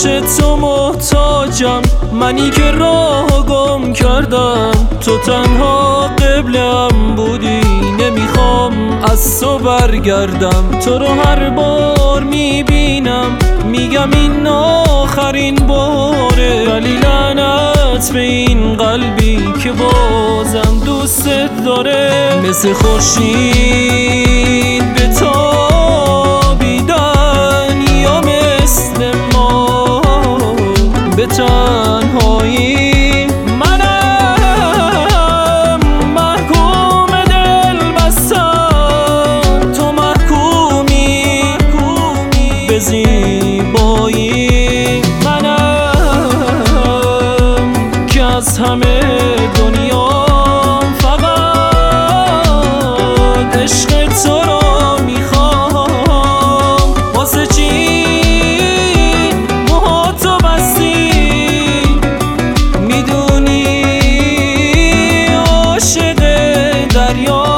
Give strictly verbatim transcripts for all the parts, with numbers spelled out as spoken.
تو محتاجم، منی که راه گم کردم. تو تنها قبلم بودی، نمیخوام از تو برگردم. تو رو هر بار میبینم میگم این آخرین باره، ولی لعنت به این قلبی که بازم دوستت داره. مثل خورشید به تابیدن یا مثل ما به تنهایی، منم محکوم دل بستن، تو محکومی به زیبایی. منم که از همه دنیا فقط عشق تو را میخوام. واسه چی موهاتو بستی؟ میدونی عاشق دریا.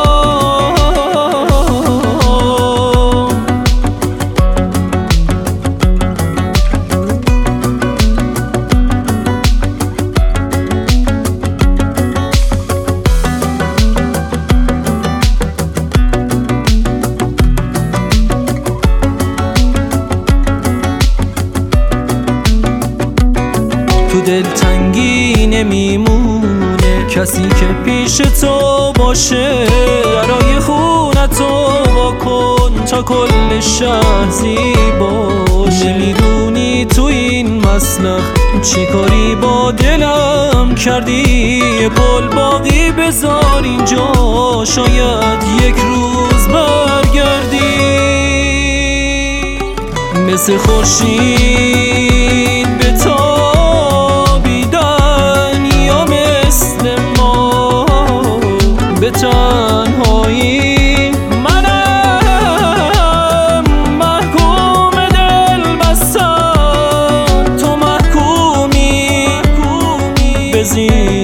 تو دلتنگی نمیمونه کسی که پیش تو باشه. درای خونتو وا کن تا کل شهر زیباشه. نمیدونی تو این مسلخ چی کاری با دلم کردی. یه گل باقی بذار اینجا، شاید یک روز برگردی. مثل خورشید به به تنهایی، منم محکوم دل بستن، تو محکومی به زیبایی.